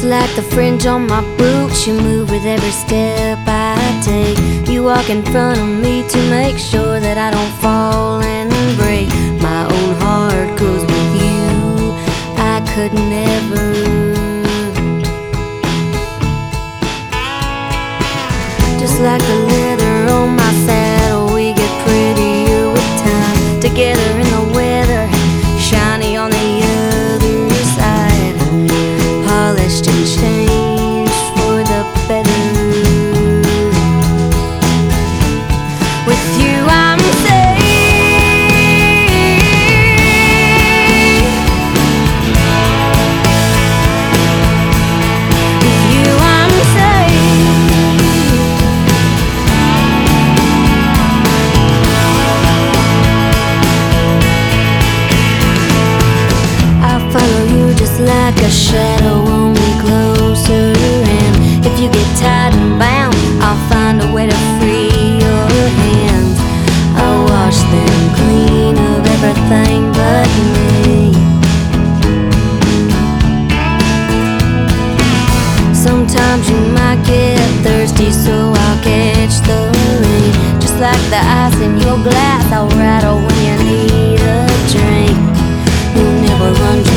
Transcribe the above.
like the fringe on my boots, you move with every step I take. You walk in front of me to make sure that I don't fall and break my own heart, 'cause with you I could never. Just like the leather on my saddle, we get prettier with time. Together in the weather, shiny on the other side, polished and changed for the better. With you I'm safe. With you I'm safe. I follow you just like a shadow, only closer. And if you get tied and bound, I'll find a way to free your hands. I'll wash them clean of everything but me. Sometimes you might get thirsty, so I'll catch the rain. Just like the ice in your glass, I'll rattle when you need a drink. You'll never run dry.